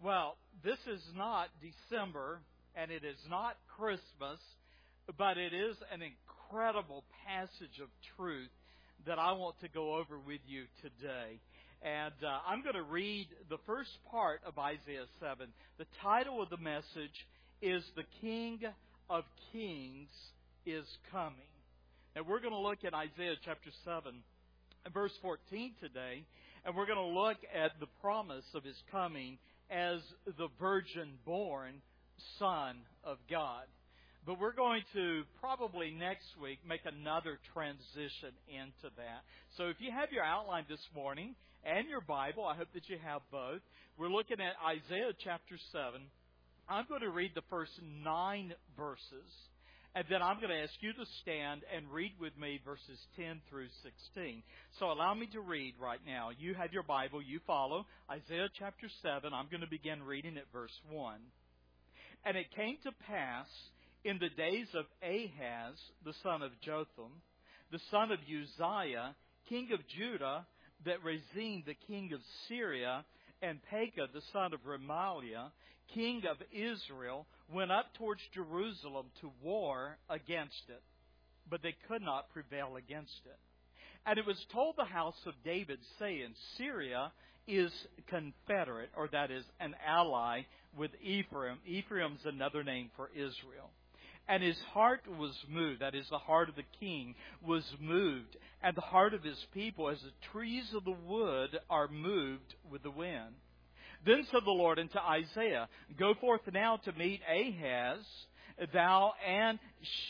Well, this is not December, and it is not Christmas, but it is an incredible passage of truth that I want to go over with you today. And I'm going to read the first part of Isaiah 7. The title of the message is "The King of Kings is Coming." And we're going to look at Isaiah chapter 7 and verse 14 today. And we're going to look at the promise of His coming as the virgin-born Son of God. But we're going to probably next week make another transition into that. So if you have your outline this morning and your Bible, I hope that you have both. We're looking at Isaiah chapter 7. I'm going to read the first 9 verses. And then I'm going to ask you to stand and read with me verses 10 through 16. So allow me to read right now. You have your Bible. You follow. Isaiah chapter 7. I'm going to begin reading at verse 1. And it came to pass in the days of Ahaz, the son of Jotham, the son of Uzziah, king of Judah, that Rezin, the king of Syria, and Pekah, the son of Remaliah, king of Israel, went up towards Jerusalem to war against it. But they could not prevail against it. And it was told the house of David, saying, Syria is confederate, or that is, an ally with Ephraim. Ephraim's another name for Israel. And his heart was moved, that is, the heart of the king was moved, and the heart of his people, as the trees of the wood are moved with the wind. Then said the Lord unto Isaiah, Go forth now to meet Ahaz, thou and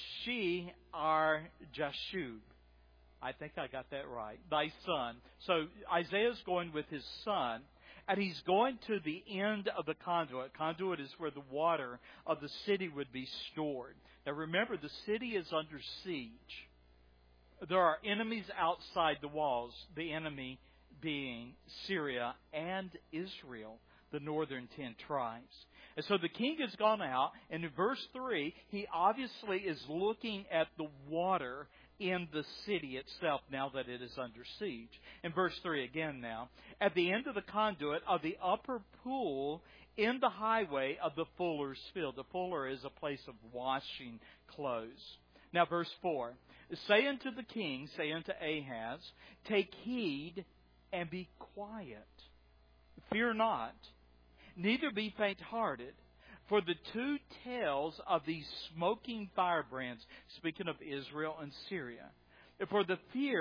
Shear-Jashub. I think I got that right. Thy son. So Isaiah's going with his son, and he's going to the end of the conduit. Conduit is where the water of the city would be stored. Now remember, the city is under siege. There are enemies outside the walls, the enemy being Syria and Israel, the northern 10 tribes. And so the king has gone out, and in verse 3, he obviously is looking at the water in the city itself now that it is under siege. In verse 3 again now, at the end of the conduit of the upper pool in the highway of the fuller's field. The fuller is a place of washing clothes. Now verse 4, say unto the king, say unto Ahaz, take heed and be quiet. Fear not, neither be faint-hearted. For the 2 tails of these smoking firebrands, speaking of Israel and Syria, for the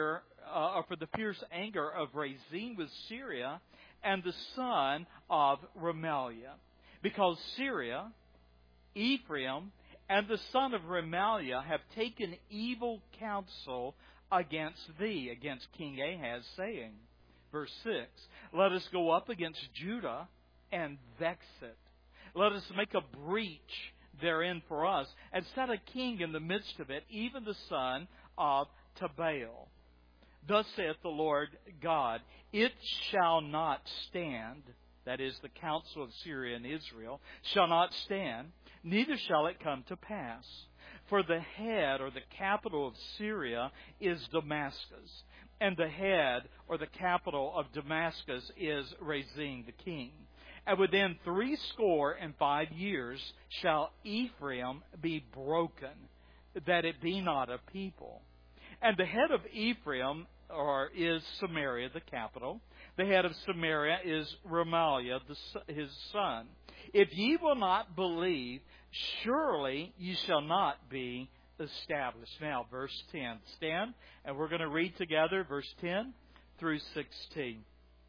fierce anger of Rezin with Syria, and the son of Remaliah, because Syria, Ephraim, and the son of Remaliah have taken evil counsel against thee, against King Ahaz, saying, verse 6, let us go up against Judah and vex it. Let us make a breach therein for us, and set a king in the midst of it, even the son of Tabeel. Thus saith the Lord God, it shall not stand, that is, the counsel of Syria and Israel, shall not stand, neither shall it come to pass. For the head, or the capital of Syria, is Damascus, and the head, or the capital of Damascus, is Rezin the king. And within 65 years shall Ephraim be broken, that it be not a people. And the head of Ephraim is Samaria, the capital. The head of Samaria is Remaliah, his son. If ye will not believe, surely ye shall not be established. Now, verse 10. Stand, and we're going to read together verse 10 through 16.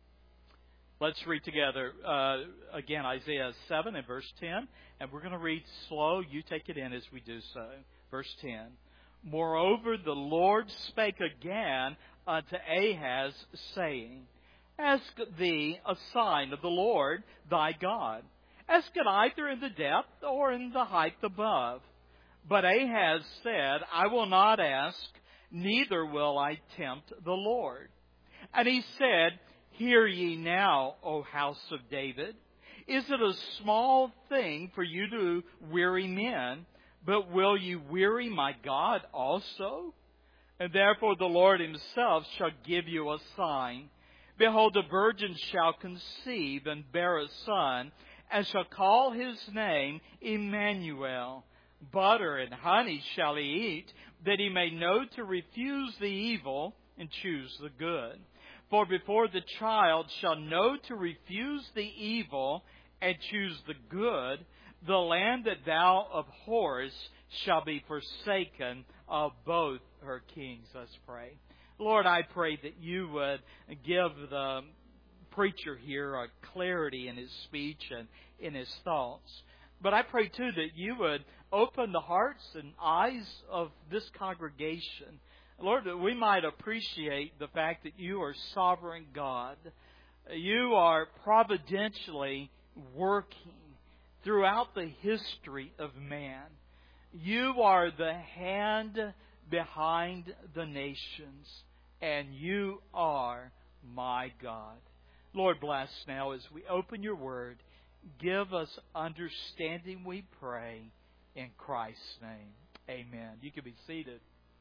Let's read together again Isaiah 7 and verse 10. And we're going to read slow. You take it in as we do so. Verse 10. Moreover, the Lord spake again unto Ahaz, saying, Ask thee a sign of the Lord thy God. Ask it either in the depth or in the height above. But Ahaz said, I will not ask, neither will I tempt the Lord. And he said, Hear ye now, O house of David. Is it a small thing for you to weary men, but will you weary my God also? And therefore the Lord himself shall give you a sign. Behold, a virgin shall conceive and bear a son, and shall call his name Emmanuel. Butter and honey shall he eat, that he may know to refuse the evil and choose the good. For before the child shall know to refuse the evil and choose the good, the land that thou abhorrest shall be forsaken of both her kings. Let's pray. Lord, I pray that you would give the preacher here a clarity in his speech and in his thoughts. But I pray too that you would open the hearts and eyes of this congregation, Lord, that we might appreciate the fact that you are sovereign God. You are providentially working throughout the history of man. You are the hand behind the nations, and you are my God. Lord, bless now as we open your word. Give us understanding, we pray, in Christ's name. Amen. You can be seated.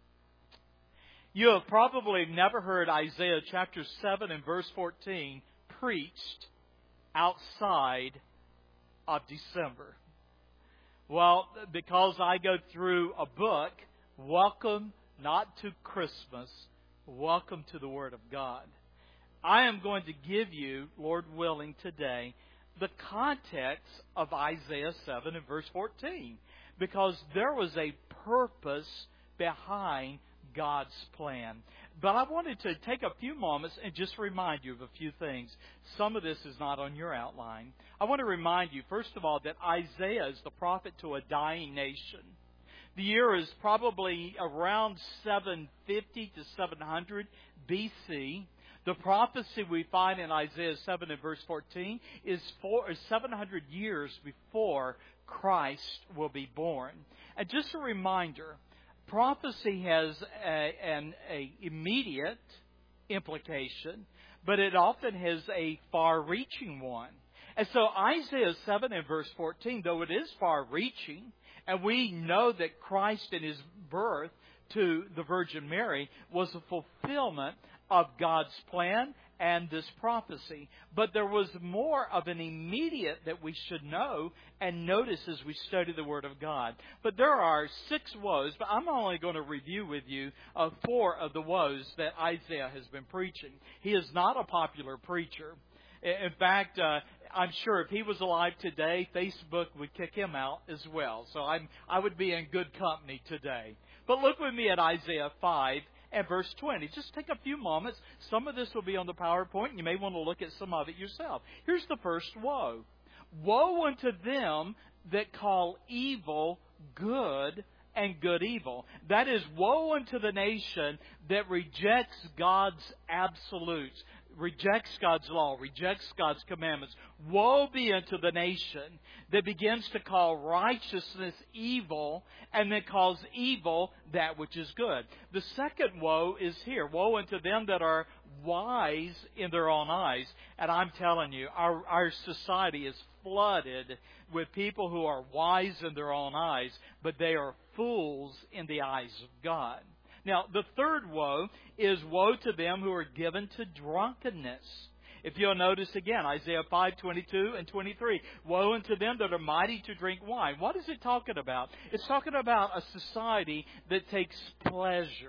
You have probably never heard Isaiah chapter 7 and verse 14 preached outside of December. Well, because I go through a book, Welcome Not to Christmas, Welcome to the Word of God. I am going to give you, Lord willing, today, the context of Isaiah 7 and verse 14. Because there was a purpose behind God's plan. But I wanted to take a few moments and just remind you of a few things. Some of this is not on your outline. I want to remind you, first of all, that Isaiah is the prophet to a dying nation. The year is probably around 750 to 700 BC. The prophecy we find in Isaiah 7 and verse 14 is 700 years before Christ will be born. And just a reminder, prophecy has an immediate implication, but it often has a far-reaching one. And so Isaiah 7 and verse 14, though it is far-reaching, and we know that Christ in His birth to the Virgin Mary was a fulfillment of God's plan and this prophecy. But there was more of an immediate that we should know and notice as we study the Word of God. But there are 6 woes, but I'm only going to review with you 4 of the woes that Isaiah has been preaching. He is not a popular preacher. In fact, I'm sure if he was alive today, Facebook would kick him out as well. So I would be in good company today. But look with me at Isaiah 5 and verse 20. Just take a few moments. Some of this will be on the PowerPoint, and you may want to look at some of it yourself. Here's the first woe. Woe unto them that call evil good and good evil. That is, woe unto the nation that rejects God's absolutes, rejects God's law, rejects God's commandments. Woe be unto the nation that begins to call righteousness evil and that calls evil that which is good. The second woe is here. Woe unto them that are wise in their own eyes. And I'm telling you, our society is flooded with people who are wise in their own eyes, but they are fools in the eyes of God. Now, the third woe is woe to them who are given to drunkenness. If you'll notice again, Isaiah 5, 22 and 23. Woe unto them that are mighty to drink wine. What is it talking about? It's talking about a society that takes pleasure.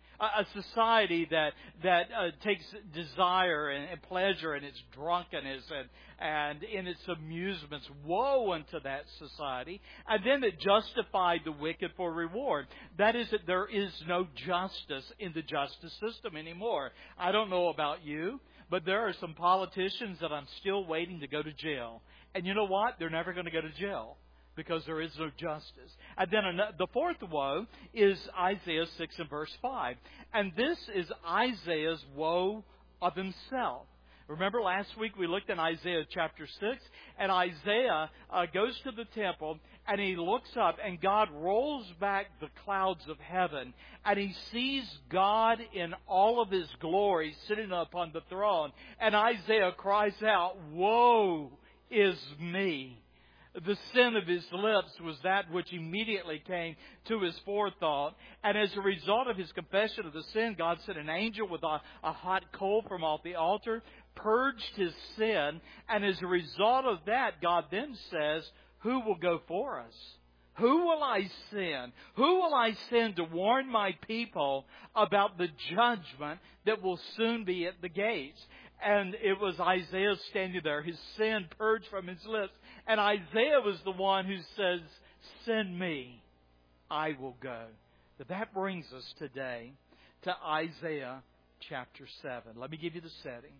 A society that takes desire and pleasure in its drunkenness and in its amusements. Woe unto that society. And then that justified the wicked for reward. That is that there is no justice in the justice system anymore. I don't know about you, but there are some politicians that I'm still waiting to go to jail. And you know what? They're never going to go to jail, because there is no justice. And then the fourth woe is Isaiah 6 and verse 5. And this is Isaiah's woe of himself. Remember last week we looked at Isaiah chapter 6, and Isaiah goes to the temple, and he looks up, and God rolls back the clouds of heaven, and he sees God in all of His glory sitting upon the throne. And Isaiah cries out, "Woe is me." The sin of his lips was that which immediately came to his forethought. And as a result of his confession of the sin, God sent an angel with a hot coal from off the altar, purged his sin, and as a result of that, God then says, who will go for us? Who will I send? Who will I send to warn my people about the judgment that will soon be at the gates? And it was Isaiah standing there, his sin purged from his lips. And Isaiah was the one who says, send me, I will go. But that brings us today to Isaiah chapter 7. Let me give you the setting.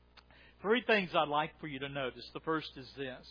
3 things I'd like for you to notice. The first is this.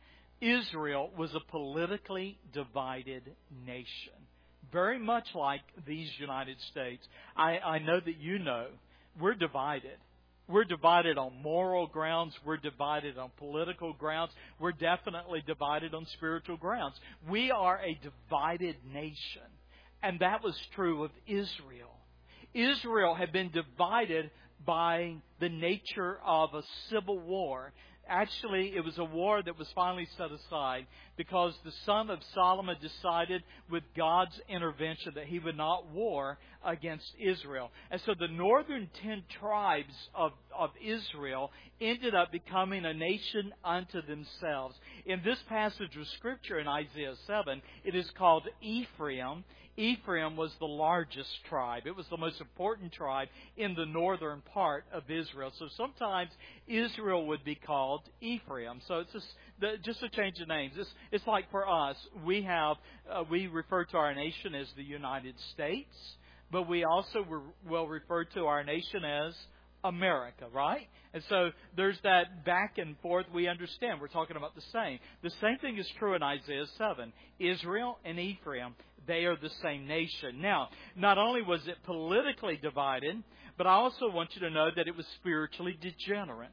Israel was a politically divided nation, very much like these United States. I know that you know we're divided. We're divided on moral grounds. We're divided on political grounds. We're definitely divided on spiritual grounds. We are a divided nation, and that was true of Israel. Israel had been divided by the nature of a civil war. Actually, it was a war that was finally set aside because the son of Solomon decided with God's intervention that he would not war against Israel. And so the northern 10 tribes of Israel ended up becoming a nation unto themselves. In this passage of Scripture in Isaiah 7, it is called Ephraim. Ephraim was the largest tribe. It was the most important tribe in the northern part of Israel. So sometimes Israel would be called Ephraim. So it's just a change of names. It's like for us, we refer to our nation as the United States, but we also will refer to our nation as America, right? And so there's that back and forth. We understand we're talking about the same. The same thing is true in Isaiah 7. Israel and Ephraim, they are the same nation. Now, not only was it politically divided, but I also want you to know that it was spiritually degenerate.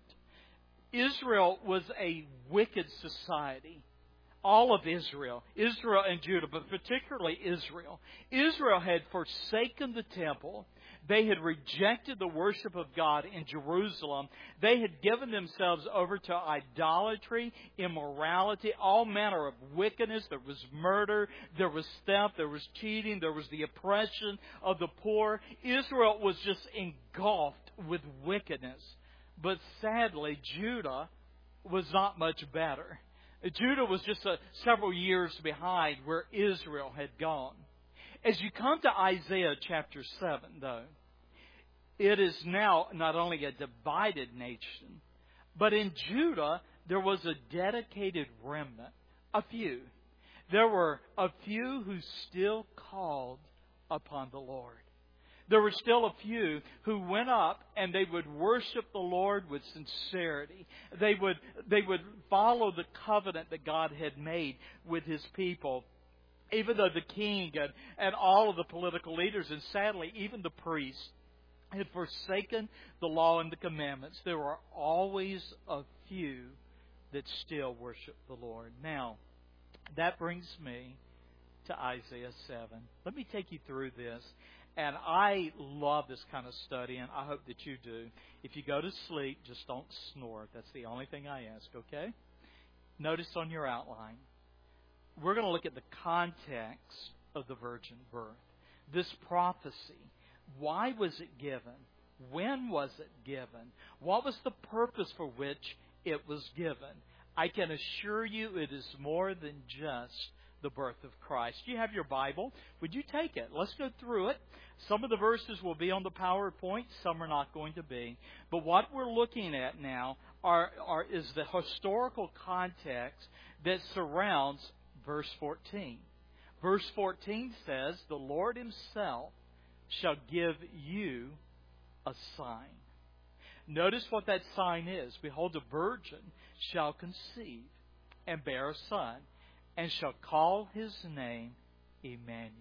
Israel was a wicked society. All of Israel and Judah, but particularly Israel. Israel had forsaken the temple. They had rejected the worship of God in Jerusalem. They had given themselves over to idolatry, immorality, all manner of wickedness. There was murder, there was theft, there was cheating, there was the oppression of the poor. Israel was just engulfed with wickedness. But sadly, Judah was not much better. Judah was just several years behind where Israel had gone. As you come to Isaiah chapter 7, though, it is now not only a divided nation, but in Judah there was a dedicated remnant, a few. There were a few who still called upon the Lord. There were still a few who went up and they would worship the Lord with sincerity. They would follow the covenant that God had made with His people. Even though the king and all of the political leaders, and sadly even the priests, had forsaken the law and the commandments, there were always a few that still worship the Lord. Now, that brings me to Isaiah 7. Let me take you through this. And I love this kind of study, and I hope that you do. If you go to sleep, just don't snore. That's the only thing I ask, okay? Notice on your outline, we're going to look at the context of the virgin birth. This prophecy, why was it given? When was it given? What was the purpose for which it was given? I can assure you it is more than just the birth of Christ. You have your Bible. Would you take it? Let's go through it. Some of the verses will be on the PowerPoint. Some are not going to be. But what we're looking at now is the historical context that surrounds verse 14. Verse 14 says, "The Lord Himself shall give you a sign." Notice what that sign is. "Behold, a virgin shall conceive and bear a son, and shall call His name Emmanuel."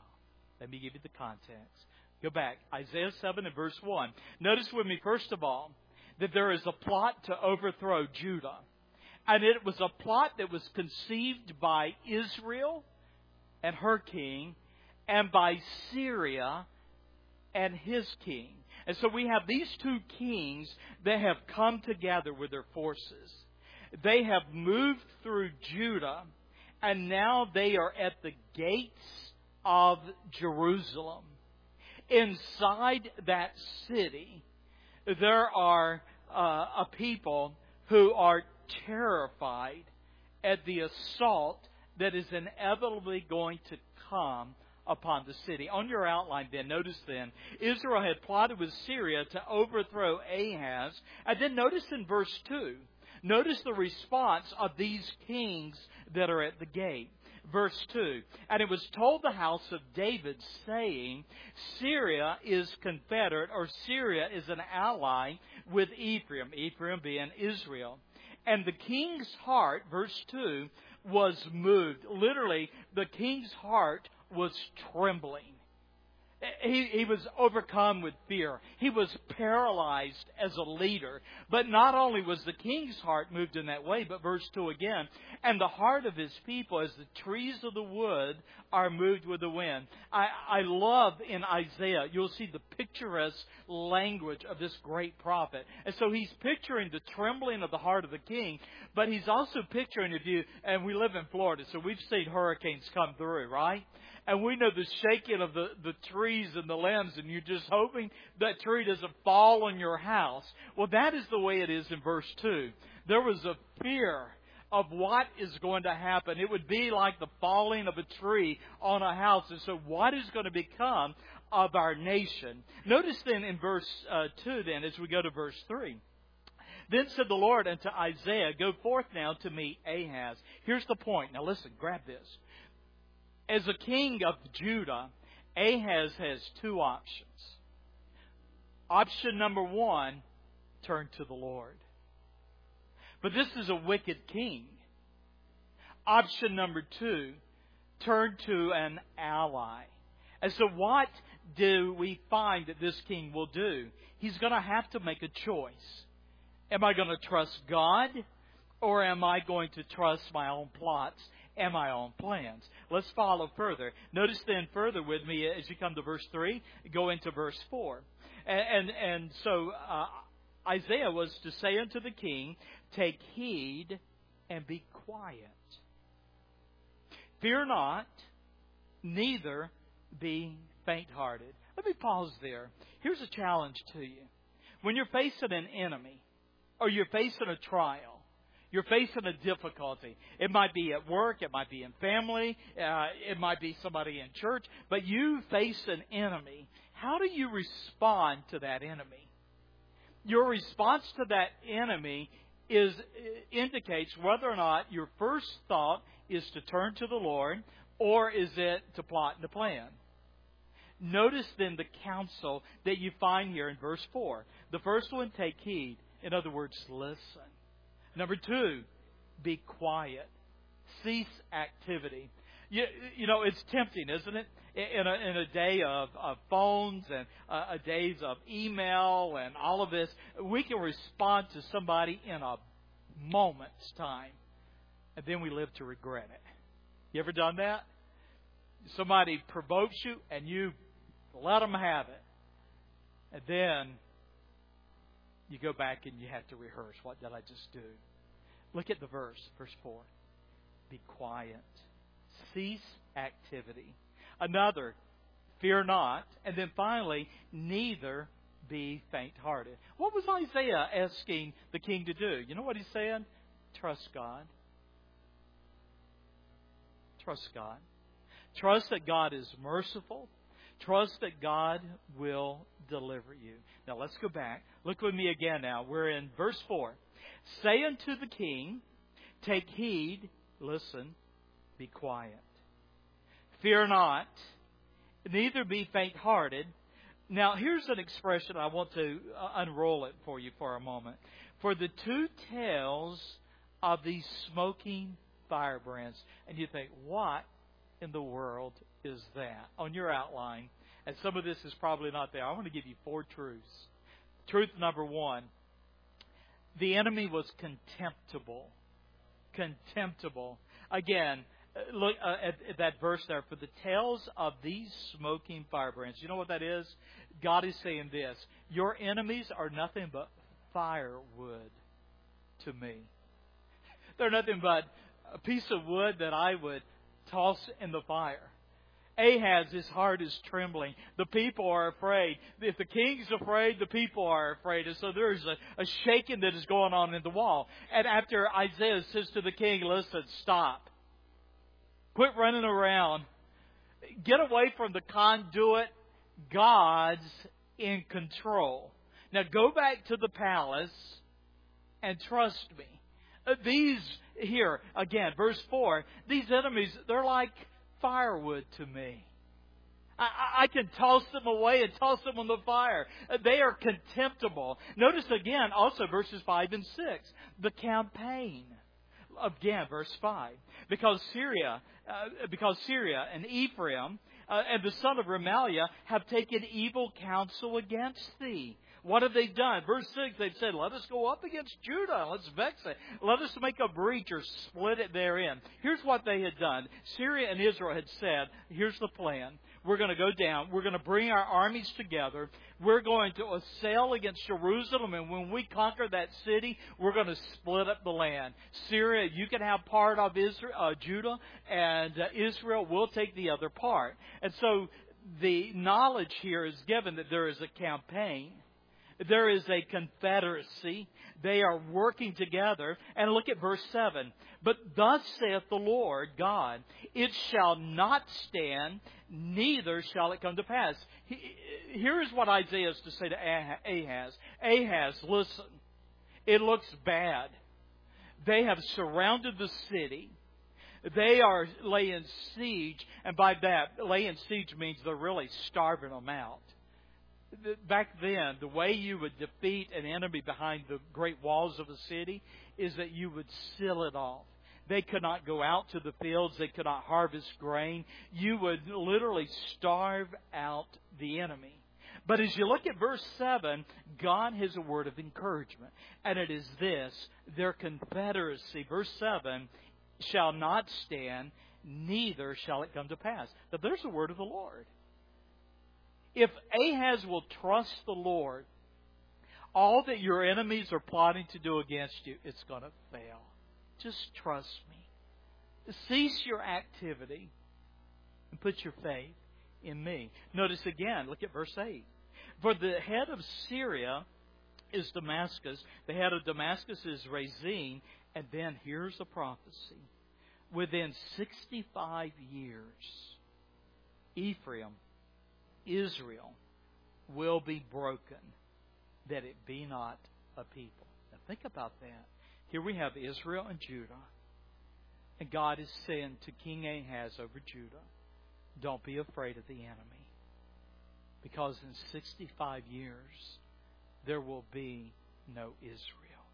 Let me give you the context. Go back. Isaiah 7 and verse 1. Notice with me, first of all, that there is a plot to overthrow Judah. And it was a plot that was conceived by Israel and her king, and by Syria and his king. And so we have these two kings that have come together with their forces. They have moved through Judah, and now they are at the gates of Jerusalem. Inside that city, there are a people who are terrified at the assault that is inevitably going to come upon the city. On your outline then, notice then, Israel had plotted with Syria to overthrow Ahaz. And then notice in verse 2, notice the response of these kings that are at the gate. Verse 2, and it was told the house of David, saying, Syria is confederate, or Syria is an ally with Ephraim, Ephraim being Israel. And the king's heart, verse 2, was moved. Literally, the king's heart was trembling. He was overcome with fear. He was paralyzed as a leader. But not only was the king's heart moved in that way, but verse 2 again, and the heart of his people as the trees of the wood are moved with the wind. I love in Isaiah, you'll see the picturesque language of this great prophet. And so he's picturing the trembling of the heart of the king, but he's also picturing, if you, and we live in Florida, so we've seen hurricanes come through, right? And we know the shaking of the trees and the limbs, and you're just hoping that tree doesn't fall on your house. Well, that is the way it is in verse 2. There was a fear of what is going to happen. It would be like the falling of a tree on a house. And so what is going to become of our nation? Notice then in verse 2 then, as we go to verse 3. Then said the Lord unto Isaiah, Go forth now to meet Ahaz. Here's the point. Now listen, grab this. As a king of Judah, Ahaz has two options. Option number one, turn to the Lord. But this is a wicked king. Option number two, turn to an ally. And so what do we find that this king will do? He's going to have to make a choice. Am I going to trust God, or am I going to trust my own plots and my own plans? Let's follow further. Notice then further with me as you come to verse 3, go into verse 4. And so Isaiah was to say unto the king, Take heed and be quiet. Fear not, neither be faint-hearted. Let me pause there. Here's a challenge to you. When you're facing an enemy, or you're facing a trial, you're facing a difficulty. It might be at work, it might be in family, it might be somebody in church, but you face an enemy. How do you respond to that enemy? Your response to that enemy indicates whether or not your first thought is to turn to the Lord, or is it to plot and to plan. Notice then the counsel that you find here in verse 4. The first one, take heed. In other words, listen. Number 2, be quiet. Cease activity. You know, it's tempting, isn't it? In a day of phones and a days of email and all of this, we can respond to somebody in a moment's time, and then we live to regret it. You ever done that? Somebody provokes you, and you let them have it. And then you go back and you have to rehearse. What did I just do? Look at the verse 4. Be quiet. Cease activity. Another, fear not. And then finally, neither be faint-hearted. What was Isaiah asking the king to do? You know what he's saying? Trust God. Trust God. Trust that God is merciful. Trust that God will deliver you. Now let's go back. Look with me again now. We're in verse 4. Say unto the king, take heed, listen, be quiet. Fear not, neither be faint-hearted. Now here's an expression. I want to unroll it for you for a moment. For the two tails of these smoking firebrands. And you think, what in the world is that? On your outline, and some of this is probably not there, I want to give you 4 truths. Truth number 1, the enemy was contemptible. Contemptible. Again, look at that verse there. For the tails of these smoking firebrands. You know what that is? God is saying this. Your enemies are nothing but firewood to me. They're nothing but a piece of wood that I would toss in the fire. Ahaz, his heart is trembling. The people are afraid. If the king's afraid, the people are afraid. And so there's a shaking that is going on in the wall. And after Isaiah says to the king, listen, stop. Quit running around. Get away from the conduit. God's in control. Now go back to the palace and trust me. These here, again, verse 4, these enemies, they're like firewood to me. I can toss them away and toss them on the fire. They are contemptible. Notice again, also verses 5 and 6, the campaign. Again, verse 5. Because Syria and Ephraim and the son of Remaliah have taken evil counsel against thee. What have they done? Verse 6, they've said, let us go up against Judah. Let's vex it. Let us make a breach or split it therein. Here's what they had done. Syria and Israel had said, here's the plan. We're going to go down. We're going to bring our armies together. We're going to assail against Jerusalem. And when we conquer that city, we're going to split up the land. Syria, you can have part of Judah, and Israel will take the other part. And so the knowledge here is given that there is a campaign. There is a confederacy. They are working together. And look at verse 7. But thus saith the Lord God, it shall not stand, neither shall it come to pass. Here is what Isaiah is to say to Ahaz. Ahaz, listen. It looks bad. They have surrounded the city. They are laying siege. And by that, laying siege means they're really starving them out. Back then, the way you would defeat an enemy behind the great walls of a city is that you would seal it off. They could not go out to the fields. They could not harvest grain. You would literally starve out the enemy. But as you look at verse 7, God has a word of encouragement. And it is this, their confederacy, verse 7, shall not stand, neither shall it come to pass. Now there's the word of the Lord. If Ahaz will trust the Lord, all that your enemies are plotting to do against you, it's going to fail. Just trust me. Cease your activity and put your faith in me. Notice again, look at verse 8. For the head of Syria is Damascus. The head of Damascus is Rezin. And then here's the prophecy. Within 65 years, Ephraim, Israel, will be broken, that it be not a people. Now think about that. Here we have Israel and Judah. And God is saying to King Ahaz over Judah, don't be afraid of the enemy. Because in 65 years, there will be no Israel.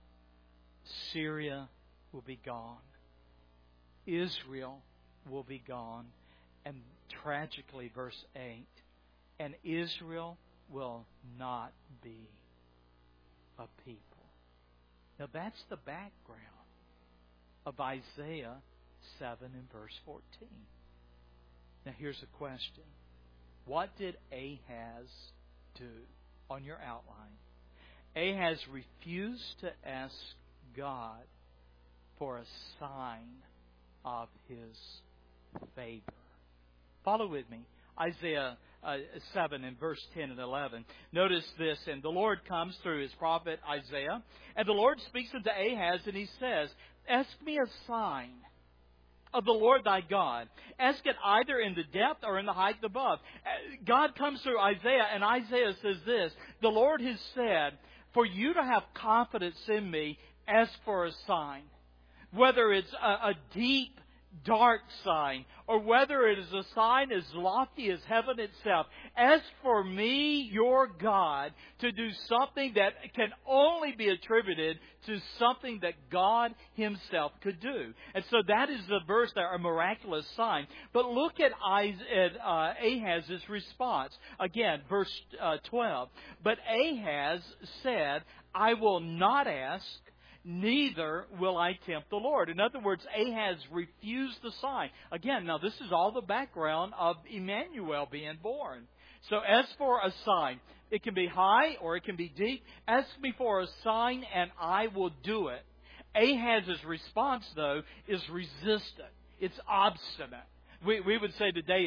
Syria will be gone. Israel will be gone. And tragically, verse 8, and Israel will not be a people. Now that's the background of Isaiah 7 and verse 14. Now here's a question. What did Ahaz do on your outline? Ahaz refused to ask God for a sign of His favor. Follow with me. Isaiah 7 and verse 10 and 11. Notice this, and the Lord comes through His prophet Isaiah, and the Lord speaks unto Ahaz, and He says, ask me a sign of the Lord thy God. Ask it either in the depth or in the height above. God comes through Isaiah, and Isaiah says this, the Lord has said, for you to have confidence in me, ask for a sign. Whether it's a deep, dark sign, or whether it is a sign as lofty as heaven itself. Ask for me, your God, to do something that can only be attributed to something that God Himself could do. And so that is the verse there, a miraculous sign. But look at Ahaz's response. Again, verse 12. But Ahaz said, I will not ask, neither will I tempt the Lord. In other words, Ahaz refused the sign. Again, now this is all the background of Emmanuel being born. So as for a sign, it can be high or it can be deep. Ask me for a sign and I will do it. Ahaz's response, though, is resistant. It's obstinate. We would say today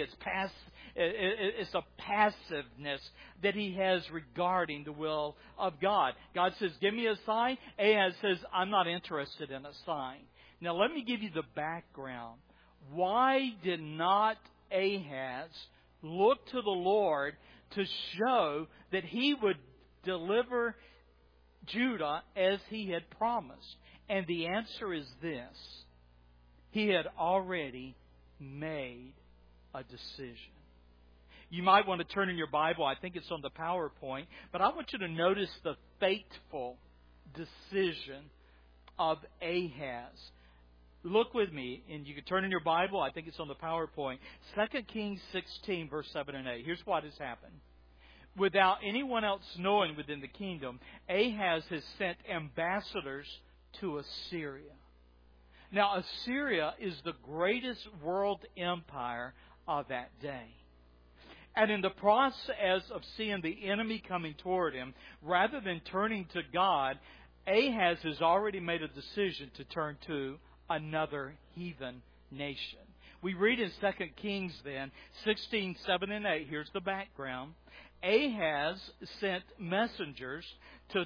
it's a passiveness that he has regarding the will of God. God says, give me a sign. Ahaz says, I'm not interested in a sign. Now let me give you the background. Why did not Ahaz look to the Lord to show that he would deliver Judah as he had promised? And the answer is this. He had already made a decision. You might want to turn in your Bible. I think it's on the PowerPoint. But I want you to notice the fateful decision of Ahaz. Look with me, and you can turn in your Bible. I think it's on the PowerPoint. 2 Kings 16, verse 7 and 8. Here's what has happened. Without anyone else knowing within the kingdom, Ahaz has sent ambassadors to Assyria. Now, Assyria is the greatest world empire of that day. And in the process of seeing the enemy coming toward him, rather than turning to God, Ahaz has already made a decision to turn to another heathen nation. We read in 2 Kings then, 16, 7 and 8. Here's the background. Ahaz sent messengers to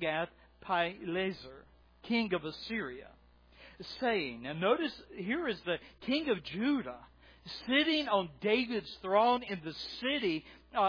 Tilgath-Pileser, king of Assyria, saying, and notice here is the king of Judah, sitting on David's throne in the city,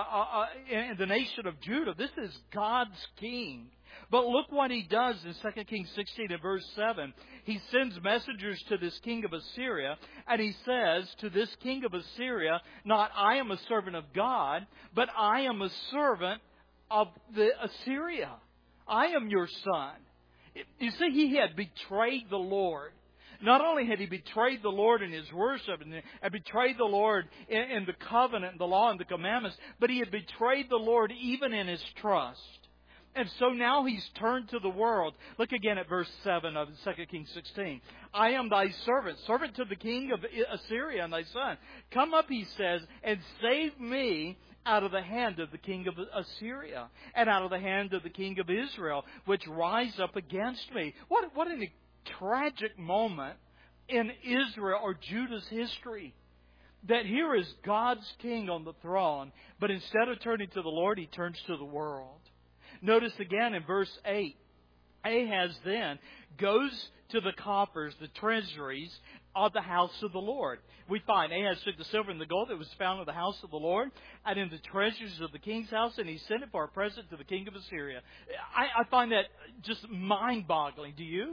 in the nation of Judah. This is God's king. But look what he does in 2 Kings 16 and verse 7. He sends messengers to this king of Assyria, and he says to this king of Assyria, not I am a servant of God, but I am a servant of the Assyria. I am your son. You see, he had betrayed the Lord. Not only had he betrayed the Lord in his worship and betrayed the Lord in the covenant and the law and the commandments, but he had betrayed the Lord even in his trust. And so now he's turned to the world. Look again at verse 7 of 2 Kings 16. I am thy servant, servant to the king of Assyria and thy son. Come up, he says, and save me out of the hand of the king of Assyria and out of the hand of the king of Israel, which rise up against me. What an tragic moment in Israel or Judah's history. That here is God's king on the throne, but instead of turning to the Lord, he turns to the world. Notice again in verse 8, Ahaz then goes to the coffers, the treasuries of the house of the Lord. We find Ahaz took the silver and the gold that was found in the house of the Lord and in the treasures of the king's house, and he sent it for a present to the king of Assyria. I find that just mind-boggling. Do you?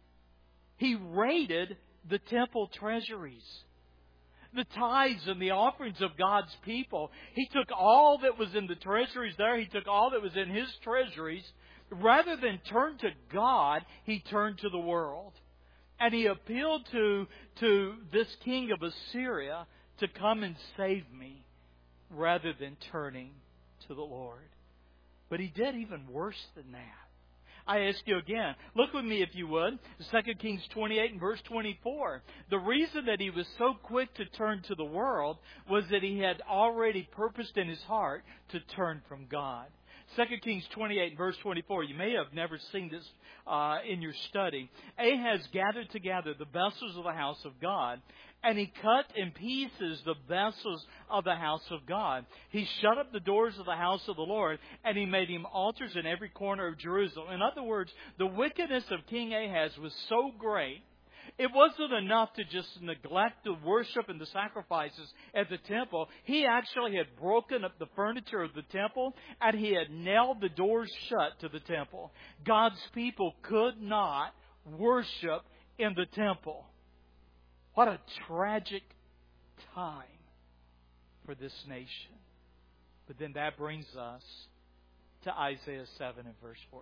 He raided the temple treasuries, the tithes and the offerings of God's people. He took all that was in the treasuries there. He took all that was in his treasuries. Rather than turn to God, he turned to the world. And he appealed to this king of Assyria to come and save me, rather than turning to the Lord. But he did even worse than that. I ask you again, look with me if you would, 2 Kings 28 and verse 24. The reason that he was so quick to turn to the world was that he had already purposed in his heart to turn from God. 2 Kings 28 verse 24. You may have never seen this in your study. Ahaz gathered together the vessels of the house of God, and he cut in pieces the vessels of the house of God. He shut up the doors of the house of the Lord, and he made him altars in every corner of Jerusalem. In other words, the wickedness of King Ahaz was so great, it wasn't enough to just neglect the worship and the sacrifices at the temple. He actually had broken up the furniture of the temple, and he had nailed the doors shut to the temple. God's people could not worship in the temple. What a tragic time for this nation. But then that brings us to Isaiah 7 and verse 14.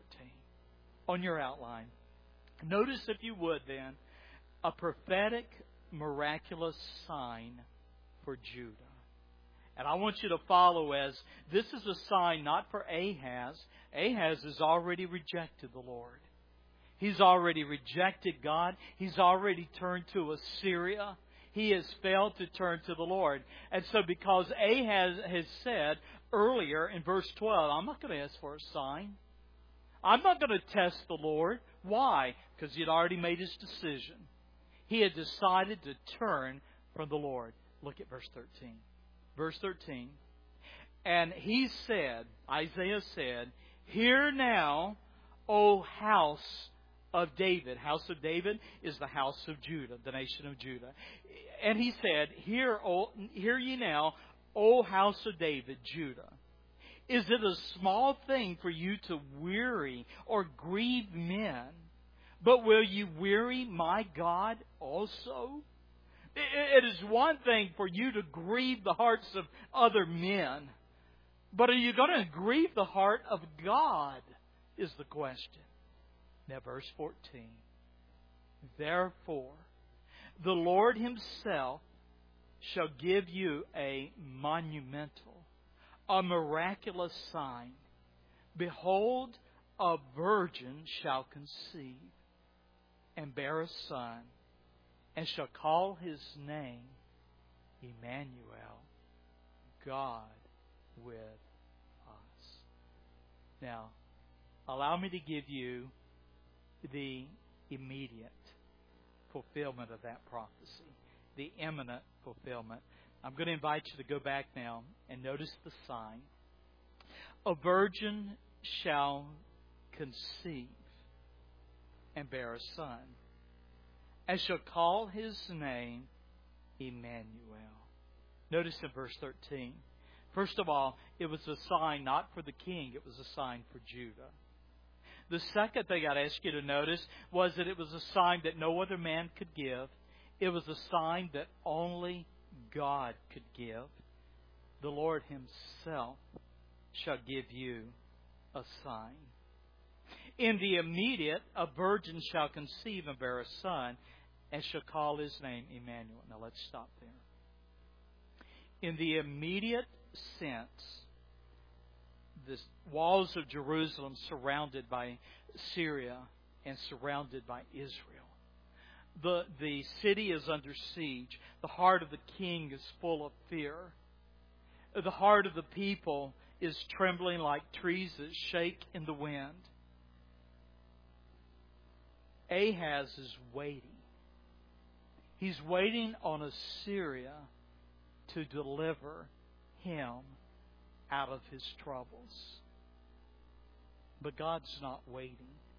On your outline, notice, if you would then, a prophetic, miraculous sign for Judah. And I want you to follow as this is a sign not for Ahaz. Ahaz has already rejected the Lord. He's already rejected God. He's already turned to Assyria. He has failed to turn to the Lord. And so because Ahaz has said earlier in verse 12, I'm not going to ask for a sign. I'm not going to test the Lord. Why? Because he had already made his decision. He had decided to turn from the Lord. Look at verse 13. Verse 13. And he said, Isaiah said, "Hear now, O house of David." House of David is the house of Judah, the nation of Judah. And he said, Hear ye now, O house of David, Judah. Is it a small thing for you to weary or grieve men? But will you weary my God also? It is one thing for you to grieve the hearts of other men. But are you going to grieve the heart of God, is the question. Now, verse 14. Therefore, the Lord Himself shall give you a monumental, a miraculous sign. Behold, a virgin shall conceive and bear a son, and shall call his name Emmanuel, God with us. Now, allow me to give you the immediate fulfillment of that prophecy, the imminent fulfillment. I'm going to invite you to go back now and notice the sign. A virgin shall conceive and bear a son, and shall call his name Emmanuel. Notice in verse 13. First of all, it was a sign not for the king, it was a sign for Judah. The second thing I'd ask you to notice was that it was a sign that no other man could give. It was a sign that only God could give. The Lord Himself shall give you a sign. In the immediate, a virgin shall conceive and bear a son, and shall call his name Emmanuel. Now let's stop there. In the immediate sense, the walls of Jerusalem surrounded by Syria and surrounded by Israel. The city is under siege. The heart of the king is full of fear. The heart of the people is trembling like trees that shake in the wind. Ahaz is waiting. He's waiting on Assyria to deliver him out of his troubles. But God's not waiting.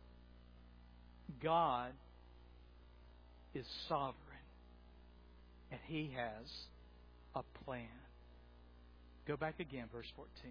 God is sovereign, and He has a plan. Go back again, verse 14.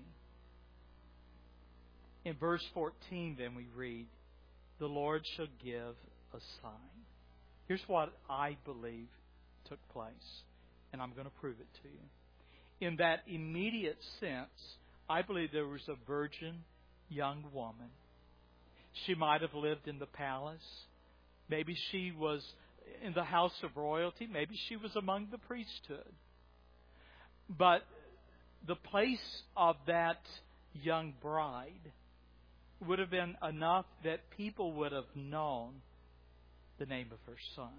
In verse 14, then we read, the Lord shall give a sign. Here's what I believe took place, and I'm going to prove it to you. In that immediate sense, I believe there was a virgin young woman. She might have lived in the palace. Maybe she was in the house of royalty. Maybe she was among the priesthood. But the place of that young bride would have been enough that people would have known the name of her son.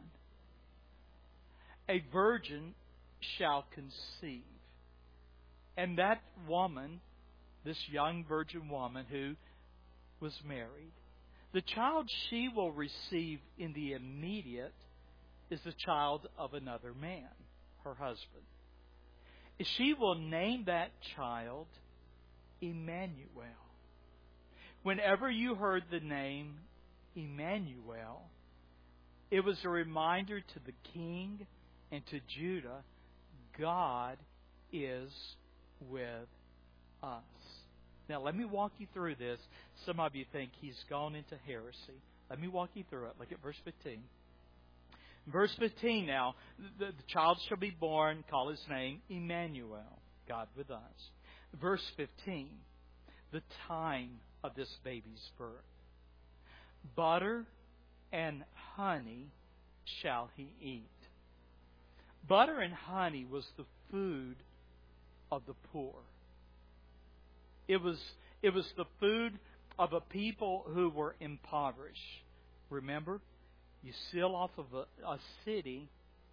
A virgin shall conceive. And that woman, this young virgin woman who was married, the child she will receive in the immediate is the child of another man, her husband. She will name that child Emmanuel. Whenever you heard the name Emmanuel, it was a reminder to the king and to Judah, God is with us. Now, let me walk you through this. Some of you think he's gone into heresy. Let me walk you through it. Look at verse 15. Verse 15 now, the child shall be born, call his name Emmanuel, God with us. Verse 15, the time of this baby's birth. Butter and honey shall he eat. Butter and honey was the food of the poor. It was the food of a people who were impoverished. Remember, you seal off of a city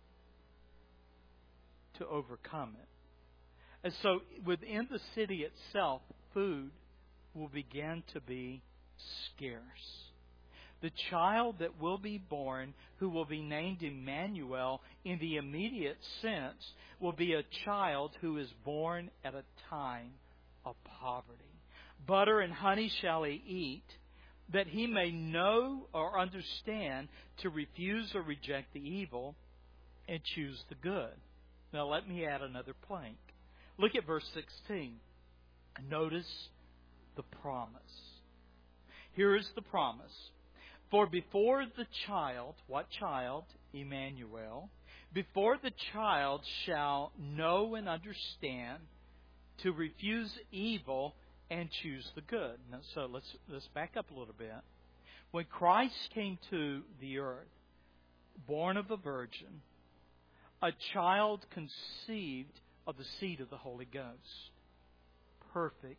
to overcome it. And so within the city itself, food will begin to be scarce. The child that will be born, who will be named Emmanuel in the immediate sense, will be a child who is born at a time of poverty. Butter and honey shall he eat, that he may know or understand to refuse or reject the evil and choose the good. Now let me add another plank. Look at verse 16. Notice the promise. Here is the promise. For before the child, what child? Emmanuel. Before the child shall know and understand to refuse evil and choose the good. Now, so let's back up a little bit. When Christ came to the earth, born of a virgin, a child conceived of the seed of the Holy Ghost. Perfect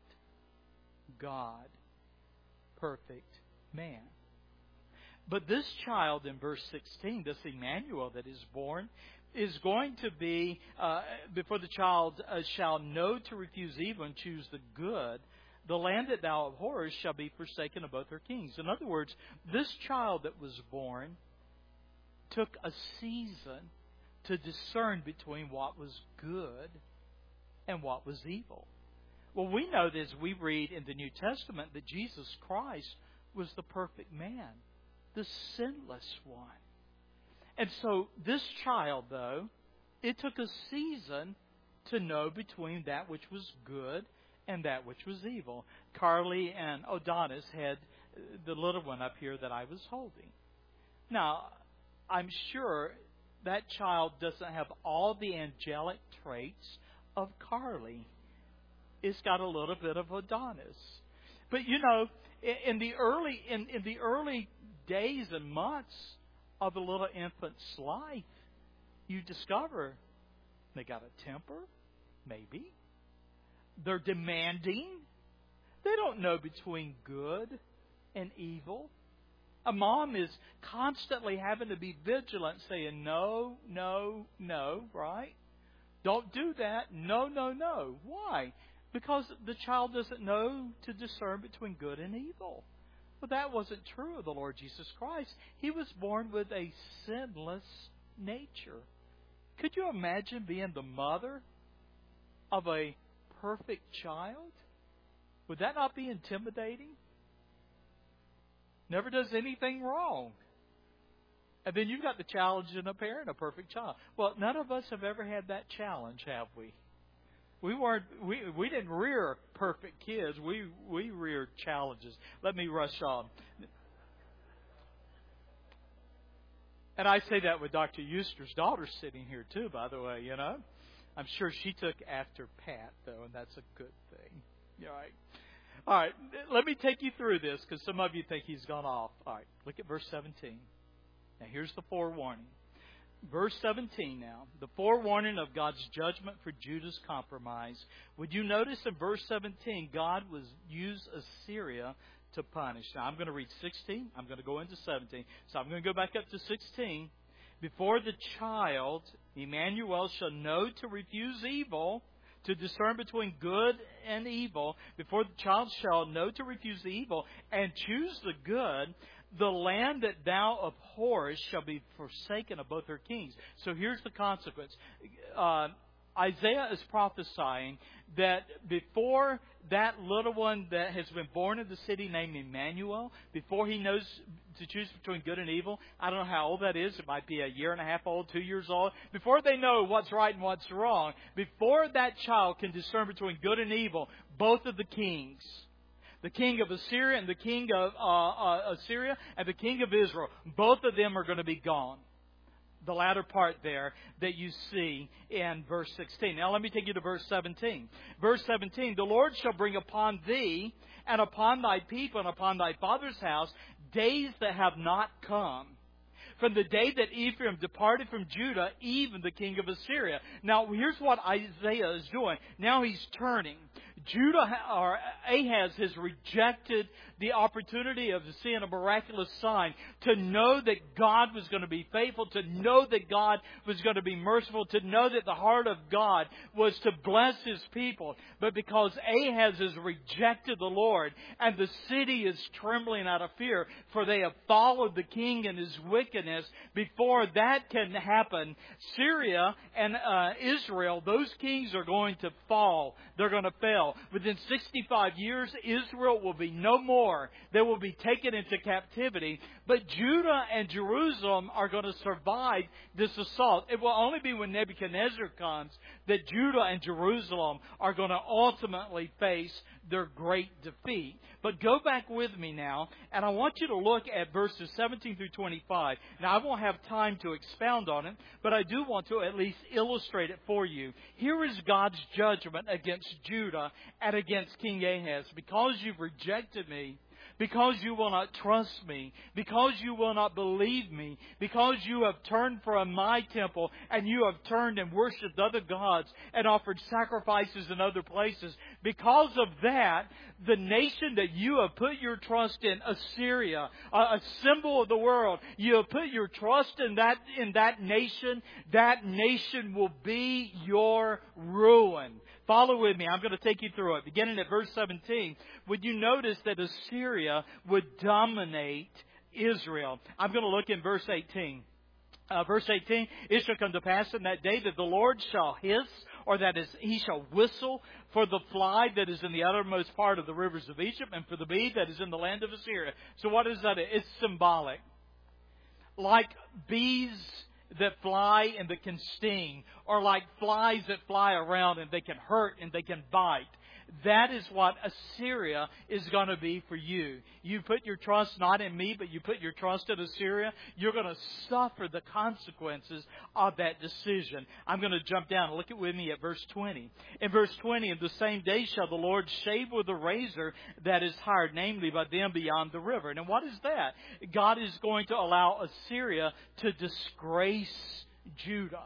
God. Perfect man. But this child in verse 16, this Emmanuel that is born, is going to be, before the child shall know to refuse evil and choose the good, the land that thou abhorrest shall be forsaken of both her kings. In other words, this child that was born took a season to discern between what was good and what was evil. Well, we know that as we read in the New Testament that Jesus Christ was the perfect man, the sinless one. And so this child, though, it took a season to know between that which was good and that which was evil. Carly and Adonis had the little one up here that I was holding. Now, I'm sure that child doesn't have all the angelic traits of Carly. It's got a little bit of Adonis. But you know, in the early days and months of a little infant's life, you discover they got a temper, maybe. They're demanding. They don't know between good and evil. A mom is constantly having to be vigilant, saying, no, no, no, right? Don't do that. No, no, no. Why? Because the child doesn't know to discern between good and evil. But that wasn't true of the Lord Jesus Christ. He was born with a sinless nature. Could you imagine being the mother of a perfect child? Would that not be intimidating? Never does anything wrong. And then you've got the challenge in a parent, a perfect child. Well, none of us have ever had that challenge, have we? We didn't rear perfect kids. We reared challenges. Let me rush on. And I say that with Dr. Euster's daughter sitting here too, by the way, you know. I'm sure she took after Pat, though, and that's a good thing. All right. All right, let me take you through this because some of you think he's gone off. All right, look at verse 17. Now, here's the forewarning. Verse 17 now, the forewarning of God's judgment for Judah's compromise. Would you notice in verse 17, God was used Assyria to punish. Now, I'm going to read 16. I'm going to go into 17. So I'm going to go back up to 16. Before the child, Emmanuel, shall know to refuse evil, to discern between good and evil, before the child shall know to refuse the evil and choose the good, the land that thou abhorrest shall be forsaken of both her kings. So here's the consequence. Isaiah is prophesying that before that little one that has been born in the city named Emmanuel, before he knows to choose between good and evil, I don't know how old that is. It might be a year and a half old, 2 years old. Before they know what's right and what's wrong, before that child can discern between good and evil, both of the kings, the king of Assyria and the king of Assyria and the king of Israel, both of them are going to be gone. The latter part there that you see in verse 16. Now let me take you to verse 17. Verse 17, the Lord shall bring upon thee and upon thy people and upon thy father's house days that have not come. From the day that Ephraim departed from Judah, even the king of Assyria. Now here's what Isaiah is doing. Now he's turning. Ahaz has rejected the opportunity of seeing a miraculous sign, to know that God was going to be faithful, to know that God was going to be merciful, to know that the heart of God was to bless His people. But because Ahaz has rejected the Lord, and the city is trembling out of fear, for they have followed the king and his wickedness, before that can happen, Syria and Israel, those kings are going to fall. They're going to fail. Within 65 years, Israel will be no more. They will be taken into captivity. But Judah and Jerusalem are going to survive this assault. It will only be when Nebuchadnezzar comes that Judah and Jerusalem are going to ultimately face their great defeat. But go back with me now, and I want you to look at verses 17 through 25. Now, I won't have time to expound on it, but I do want to at least illustrate it for you. Here is God's judgment against Judah and against King Ahaz. Because you've rejected me, because you will not trust me, because you will not believe me, because you have turned from my temple and you have turned and worshipped other gods and offered sacrifices in other places, because of that, the nation that you have put your trust in, Assyria, a symbol of the world, you have put your trust in that nation will be your ruin. Follow with me. I'm going to take you through it. Beginning at verse 17, would you notice that Assyria would dominate Israel? I'm going to look in verse 18. Verse 18, it shall come to pass in that day that the Lord shall hiss, or that is, He shall whistle for the fly that is in the uttermost part of the rivers of Egypt, and for the bee that is in the land of Assyria. So what is that? It's symbolic. Like bees that fly and that can sting, or like flies that fly around and they can hurt and they can bite. That is what Assyria is going to be for you. You put your trust not in me, but you put your trust in Assyria. You're going to suffer the consequences of that decision. I'm going to jump down and look with me at verse 20. In verse 20, in the same day shall the Lord shave with a razor that is hired, namely by them beyond the river. And what is that? God is going to allow Assyria to disgrace Judah.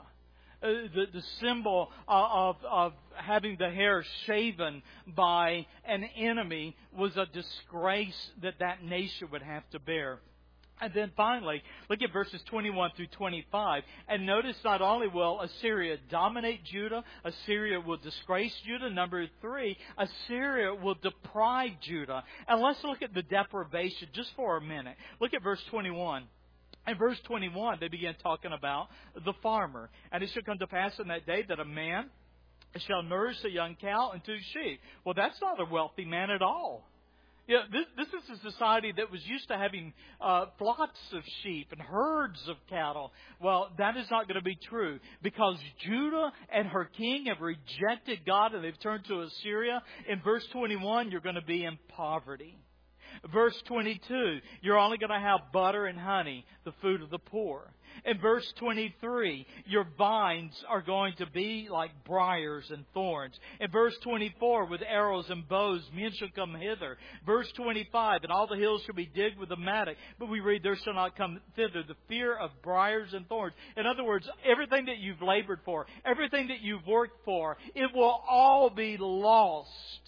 The symbol of having the hair shaven by an enemy was a disgrace that nation would have to bear. And then finally, look at verses 21 through 25. And notice not only will Assyria dominate Judah, Assyria will disgrace Judah. Number 3, Assyria will deprive Judah. And let's look at the deprivation just for a minute. Look at verse 21. In verse 21, they begin talking about the farmer. And it shall come to pass in that day that a man shall nourish a young cow and 2 sheep. Well, that's not a wealthy man at all. Yeah, this is a society that was used to having flocks of sheep and herds of cattle. Well, that is not going to be true, because Judah and her king have rejected God and they've turned to Assyria. In verse 21, you're going to be in poverty. Verse 22, you're only going to have butter and honey, the food of the poor. In verse 23, your vines are going to be like briars and thorns. In verse 24, with arrows and bows, men shall come hither. Verse 25, and all the hills shall be digged with a mattock. But we read, there shall not come thither the fear of briars and thorns. In other words, everything that you've labored for, everything that you've worked for, it will all be lost.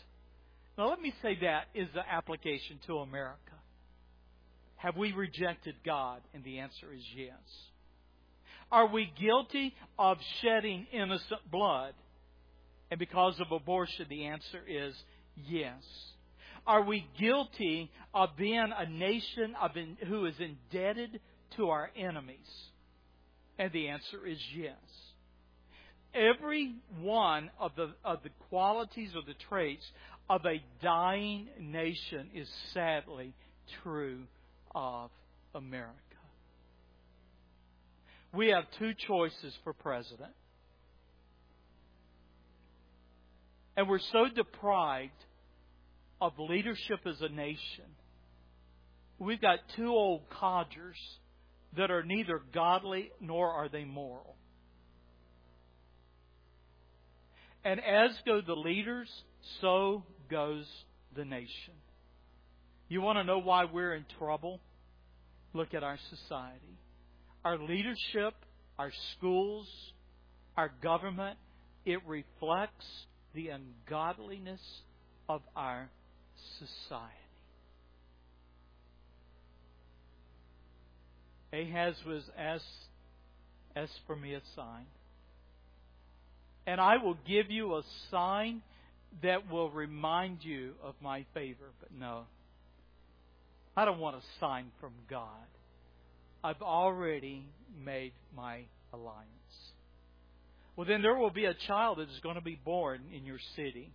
Now let me say that is the application to America. Have we rejected God? And the answer is yes. Are we guilty of shedding innocent blood? And because of abortion, the answer is yes. Are we guilty of being a nation who is indebted to our enemies? And the answer is yes. Every one of the qualities or the traits of a dying nation is sadly true of America. We have 2 choices for president. And we're so deprived of leadership as a nation. We've got 2 old codgers that are neither godly nor are they moral. And as go the leaders, so goes the nation. You want to know why we're in trouble? Look at our society. Our leadership, our schools, our government, it reflects the ungodliness of our society. Ahaz was asked for me a sign. And I will give you a sign that will remind you of my favor. But no, I don't want a sign from God. I've already made my alliance. Well, then there will be a child that is going to be born in your city.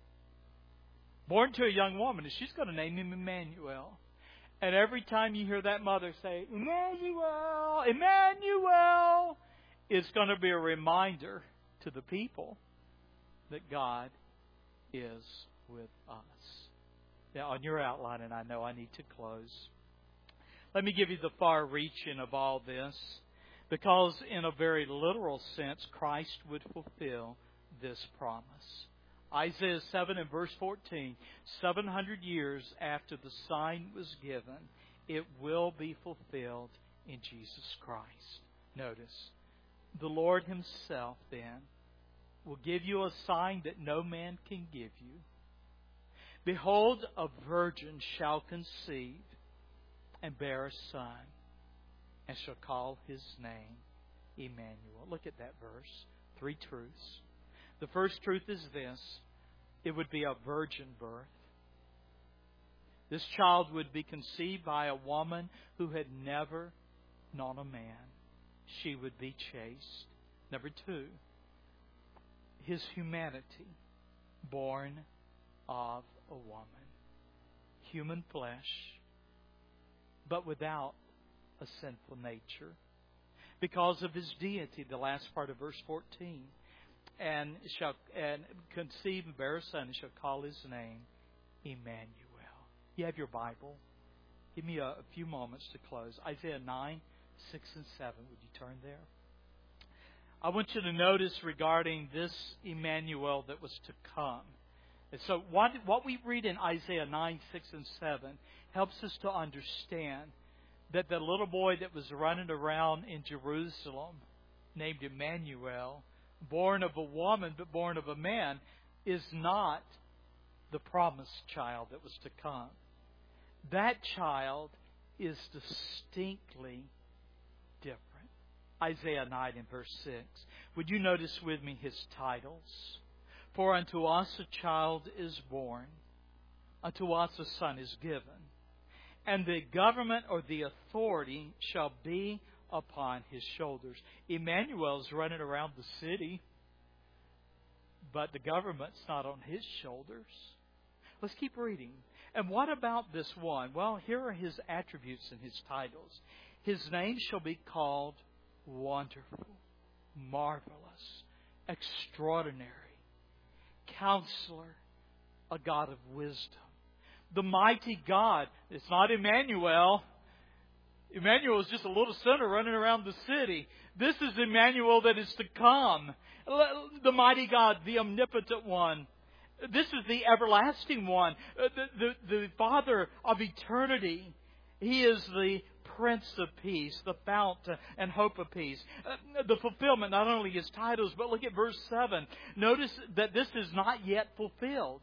Born to a young woman, and she's going to name him Emmanuel. And every time you hear that mother say, Emmanuel, Emmanuel, it's going to be a reminder to the people that God is with us. Now, on your outline, and I know I need to close, let me give you the far reaching of all this, because in a very literal sense, Christ would fulfill this promise. Isaiah 7 and verse 14, 700 years after the sign was given, it will be fulfilled in Jesus Christ. Notice, the Lord Himself then will give you a sign that no man can give you. Behold, a virgin shall conceive and bear a son, and shall call his name Emmanuel. Look at that verse. 3 truths. The first truth is this: it would be a virgin birth. This child would be conceived by a woman who had never known a man. She would be chaste. Number 2, His humanity, born of a woman. Human flesh, but without a sinful nature. Because of His deity, the last part of verse 14, and conceive and bear a son, and shall call his name Emmanuel. You have your Bible. Give me a few moments to close. Isaiah 9, 6 and 7. Would you turn there? I want you to notice regarding this Emmanuel that was to come. And so what we read in Isaiah 9, 6 and 7 helps us to understand that the little boy that was running around in Jerusalem, named Emmanuel, born of a woman but born of a man, is not the promised child that was to come. That child is distinctly different. Isaiah 9 and verse 6. Would you notice with me his titles? For unto us a child is born, unto us a son is given, and the government or the authority shall be upon his shoulders. Emmanuel's running around the city, but the government's not on his shoulders. Let's keep reading. And what about this one? Well, here are his attributes and his titles. His name shall be called Wonderful, Marvelous, Extraordinary, Counselor, a God of wisdom, the mighty God. It's not Emmanuel. Emmanuel is just a little sinner running around the city. This is Emmanuel that is to come. The mighty God, the omnipotent one. This is the everlasting one. The Father of eternity. He is the Prince of Peace, the fount and hope of peace. The fulfillment, not only his titles, but look at verse 7. Notice that this is not yet fulfilled.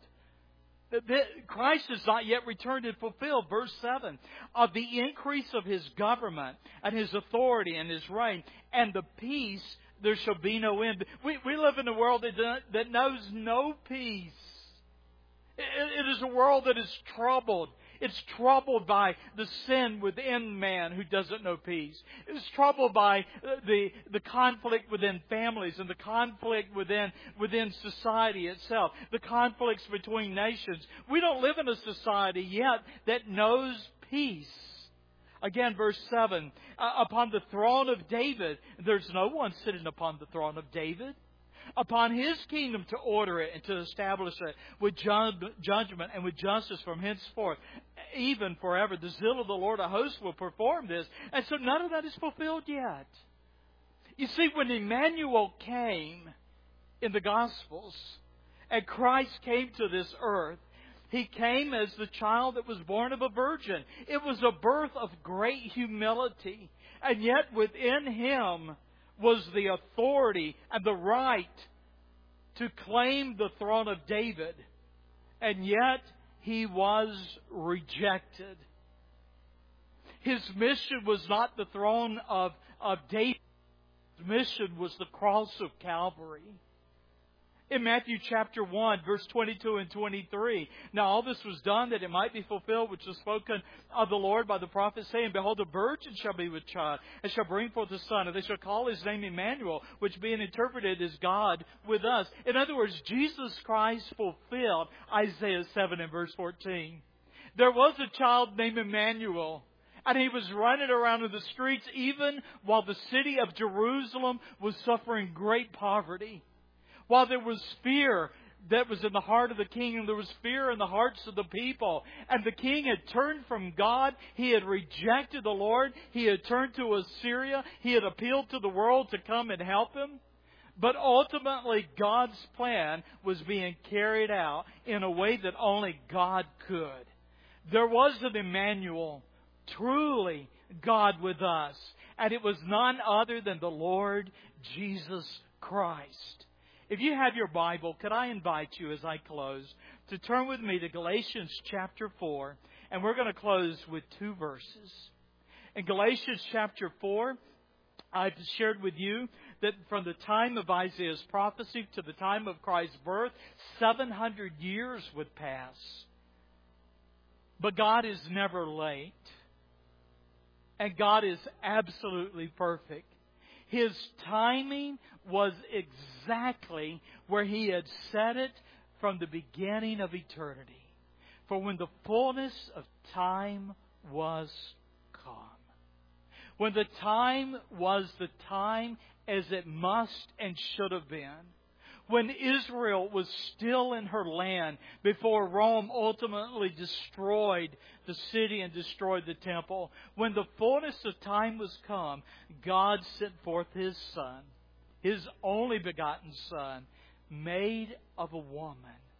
Christ is not yet returned and fulfilled. Verse 7. Of the increase of His government and His authority and His reign and the peace, there shall be no end. We live in a world that knows no peace. It is a world that is troubled. It's troubled by the sin within man who doesn't know peace. It's troubled by the conflict within families and the conflict within society itself. The conflicts between nations. We don't live in a society yet that knows peace. Again, verse 7. Upon the throne of David, there's no one sitting upon the throne of David. Upon His kingdom to order it and to establish it with judgment and with justice from henceforth, even forever. The zeal of the Lord of hosts will perform this. And so none of that is fulfilled yet. You see, when Emmanuel came in the Gospels and Christ came to this earth, He came as the child that was born of a virgin. It was a birth of great humility. And yet within Him was the authority and the right to claim the throne of David And yet, He was rejected. His mission was not the throne of David. His mission was the cross of Calvary. In Matthew chapter 1, verse 22 and 23, now all this was done that it might be fulfilled, which was spoken of the Lord by the prophet, saying, Behold, a virgin shall be with child, and shall bring forth a son, and they shall call His name Emmanuel, which being interpreted is God with us. In other words, Jesus Christ fulfilled Isaiah 7 and verse 14. There was a child named Emmanuel, and He was running around in the streets even while the city of Jerusalem was suffering great poverty. While there was fear that was in the heart of the king, and there was fear in the hearts of the people, and the king had turned from God, he had rejected the Lord, he had turned to Assyria, he had appealed to the world to come and help him. But ultimately, God's plan was being carried out in a way that only God could. There was an Emmanuel, truly God with us, and it was none other than the Lord Jesus Christ. If you have your Bible, could I invite you as I close to turn with me to Galatians chapter 4, and we're going to close with 2 verses. In Galatians chapter 4, I've shared with you that from the time of Isaiah's prophecy to the time of Christ's birth, 700 years would pass. But God is never late, and God is absolutely perfect. His timing was exactly where He had set it from the beginning of eternity. For when the fullness of time was come, when the time was the time as it must and should have been, when Israel was still in her land before Rome ultimately destroyed the city and destroyed the temple, when the fullness of time was come, God sent forth His Son, His only begotten Son, made of a woman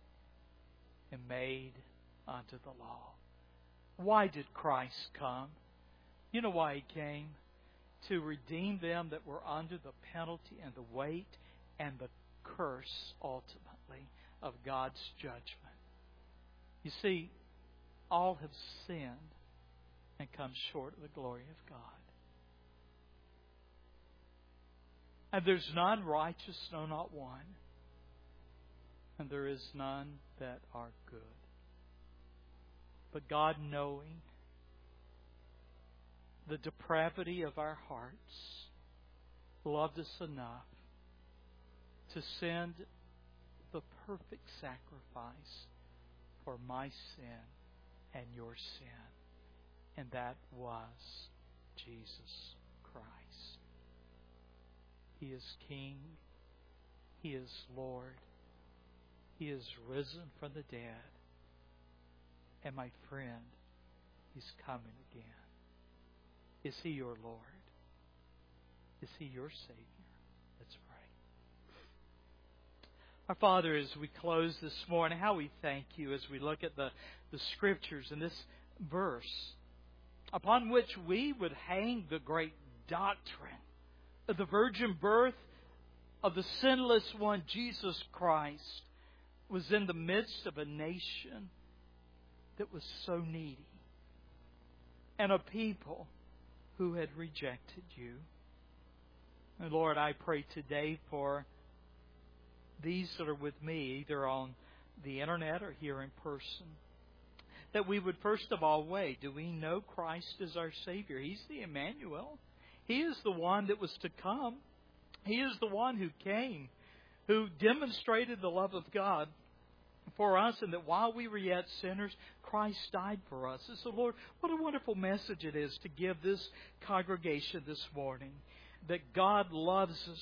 and made unto the law. Why did Christ come? You know why He came? To redeem them that were under the penalty and the weight and the curse, ultimately, of God's judgment. You see, all have sinned and come short of the glory of God. And there's none righteous, no, not one. And there is none that are good. But God, knowing the depravity of our hearts, loved us enough to send the perfect sacrifice for my sin and your sin. And that was Jesus Christ. He is King. He is Lord. He is risen from the dead. And my friend, He's coming again. Is He your Lord? Is He your Savior? Let's pray. Our Father, as we close this morning, how we thank You as we look at the Scriptures in this verse, upon which we would hang the great doctrine of the virgin birth of the sinless one, Jesus Christ, was in the midst of a nation that was so needy, and a people who had rejected You. And Lord, I pray today for these that are with me, either on the internet or here in person, that we would first of all weigh, do we know Christ as our Savior? He's the Emmanuel. He is the one that was to come. He is the one who came, who demonstrated the love of God for us, and that while we were yet sinners, Christ died for us. And so, Lord, what a wonderful message it is to give this congregation this morning, that God loves us.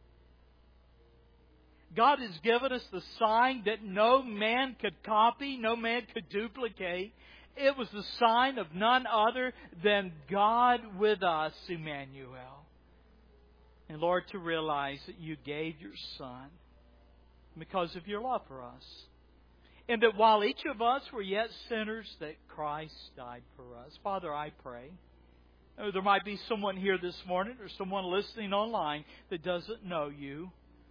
God has given us the sign that no man could copy, no man could duplicate. It was the sign of none other than God with us, Emmanuel. And Lord, to realize that You gave Your Son because of Your love for us. And that while each of us were yet sinners, that Christ died for us. Father, I pray, there might be someone here this morning or someone listening online that doesn't know You.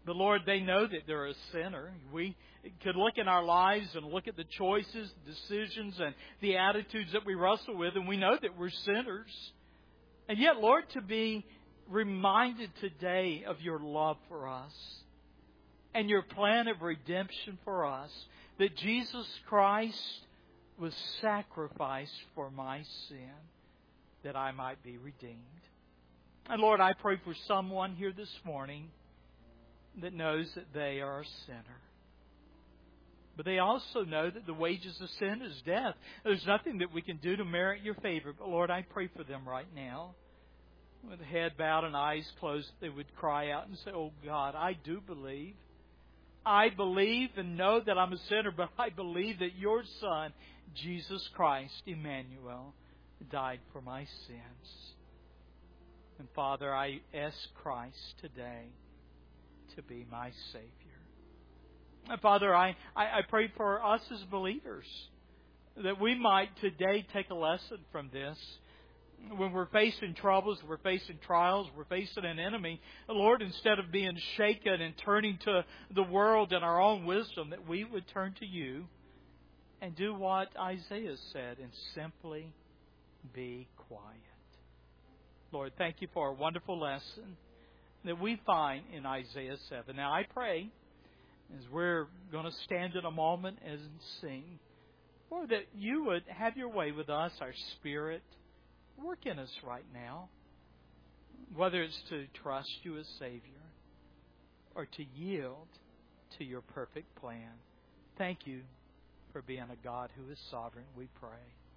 But Lord, they know that they're a sinner. We could look in our lives and look at the choices, decisions, and the attitudes that we wrestle with, and we know that we're sinners. And yet, Lord, to be reminded today of your love for us and your plan of redemption for us, that Jesus Christ was sacrificed for my sin, that I might be redeemed. And Lord, I pray for someone here this morning that knows that they are a sinner. But they also know that the wages of sin is death. There's nothing that we can do to merit your favor. But Lord, I pray for them right now. With head bowed and eyes closed, they would cry out and say, "Oh God, I do believe. I believe and know that I'm a sinner, but I believe that your Son, Jesus Christ, Emmanuel, died for my sins." And Father, I ask Christ today to be my Savior. And Father, I pray for us as believers that we might today take a lesson from this. When we're facing troubles, we're facing trials, we're facing an enemy, Lord, instead of being shaken and turning to the world and our own wisdom, that we would turn to you and do what Isaiah said and simply be quiet. Lord, thank you for a wonderful lesson that we find in Isaiah 7. Now I pray, as we're going to stand in a moment and sing, Lord, that you would have your way with us, our spirit. Work in us right now, whether it's to trust you as Savior or to yield to your perfect plan. Thank you for being a God who is sovereign, we pray.